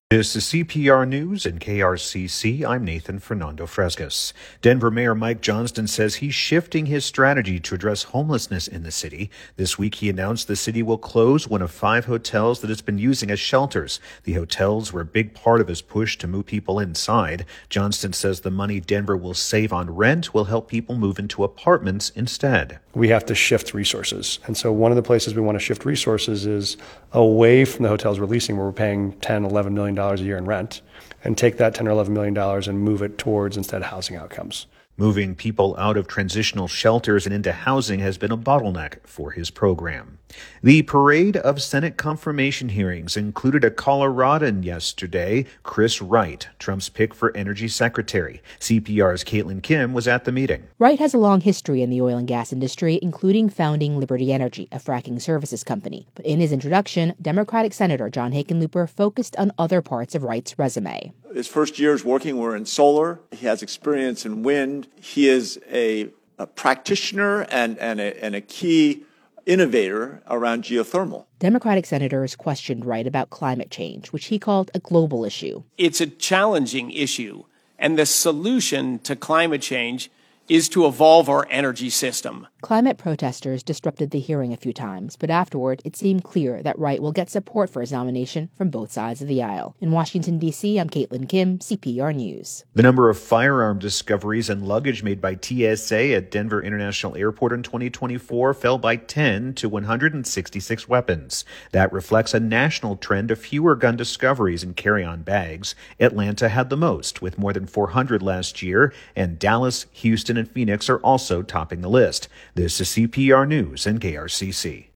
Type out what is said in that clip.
This is CPR News and KRCC. I'm Nathan Fernando Frescas. Denver Mayor Mike Johnston says he's shifting his strategy to address homelessness in the city. This week, he announced the city will close one of 5 hotels that it's been using as shelters. The hotels were a big part of his push to move people inside. Johnston says the money Denver will save on rent will help people move into apartments instead. We have to shift resources. And so one of the places we want to shift resources is away from the hotels we're leasing, where we're paying $10, $11 million a year in rent, and take that $10 or $11 million and move it towards instead housing outcomes. Moving people out of transitional shelters and into housing has been a bottleneck for his program. The parade of Senate confirmation hearings included a Coloradan yesterday, Chris Wright, Trump's pick for Energy Secretary. CPR's Caitlin Kim was at the meeting. Wright has a long history in the oil and gas industry, including founding Liberty Energy, a fracking services company. But in his introduction, Democratic Senator John Hickenlooper focused on other parts of Wright's resume. His first years working were in solar. He has experience in wind. He is a practitioner and a key innovator around geothermal. Democratic senators questioned Wright about climate change, which he called a global issue. It's a challenging issue, and the solution to climate change is to evolve our energy system. Climate protesters disrupted the hearing a few times, but afterward, it seemed clear that Wright will get support for his nomination from both sides of the aisle. In Washington, D.C., I'm Caitlin Kim, CPR News. The number of firearm discoveries and luggage made by TSA at Denver International Airport in 2024 fell by 10 to 166 weapons. That reflects a national trend of fewer gun discoveries and carry-on bags. Atlanta had the most, with more than 400 last year, and Dallas, Houston, and Phoenix are also topping the list. This is CPR News and KRCC.